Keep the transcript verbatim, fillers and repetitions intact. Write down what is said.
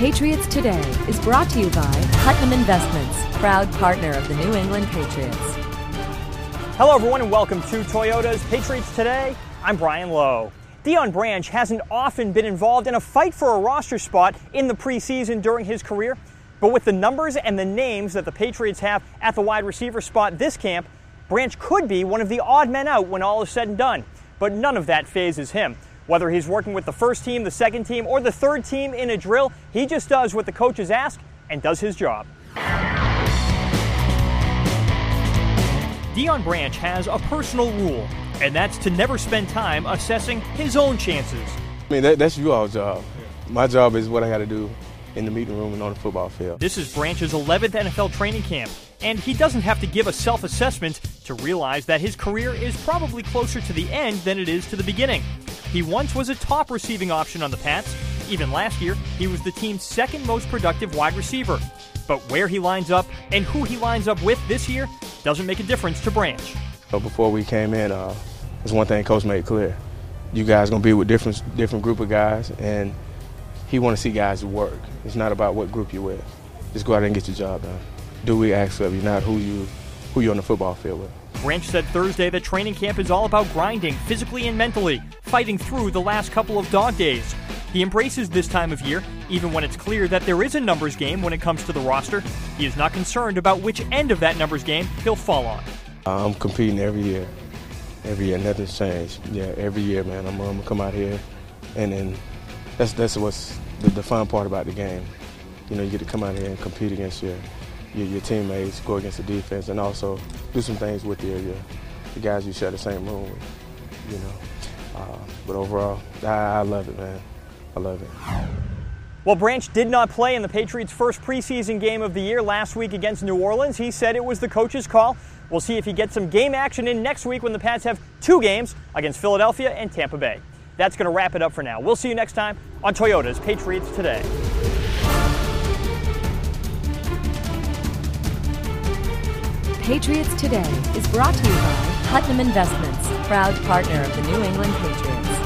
Patriots Today is brought to you by Putnam Investments, proud partner of the New England Patriots. Hello everyone and welcome to Toyota's Patriots Today. I'm Brian Lowe. Deion Branch hasn't often been involved in a fight for a roster spot in the preseason during his career, but with the numbers and the names that the Patriots have at the wide receiver spot this camp, Branch could be one of the odd men out when all is said and done, but none of that phases him. Whether he's working with the first team, the second team, or the third team in a drill, he just does what the coaches ask and does his job. Deion Branch has a personal rule, and that's to never spend time assessing his own chances. I mean, that, that's your all's job. My job is what I got to do in the meeting room and on the football field. This is Branch's eleventh N F L training camp, and he doesn't have to give a self-assessment to realize that his career is probably closer to the end than it is to the beginning. He once was a top receiving option on the Pats. Even last year, he was the team's second most productive wide receiver. But where he lines up and who he lines up with this year doesn't make a difference to Branch. So before we came in, uh, there's one thing Coach made clear. You guys going to be with different different group of guys, and he want to see guys work. It's not about what group you're with. Just go out there and get your job done. Do we ask of you, not who you who you're on the football field with. Branch said Thursday that training camp is all about grinding physically and mentally, fighting through the last couple of dog days. He embraces this time of year, even when it's clear that there is a numbers game when it comes to the roster. He is not concerned about which end of that numbers game he'll fall on. I'm competing every year. Every year, nothing's changed. Yeah, every year, man, I'm, I'm going to come out here, and then that's that's what's the, the fun part about the game. You know, you get to come out here and compete against your your, your teammates, go against the defense, and also do some things with your, your the guys you share the same room with, you know. Uh, but overall, I, I love it, man. I love it. While Branch did not play in the Patriots' first preseason game of the year last week against New Orleans, he said it was the coach's call. We'll see if he gets some game action in next week when the Pats have two games against Philadelphia and Tampa Bay. That's going to wrap it up for now. We'll see you next time on Toyota's Patriots Today. Patriots Today is brought to you by Putnam Investments, proud partner of the New England Patriots.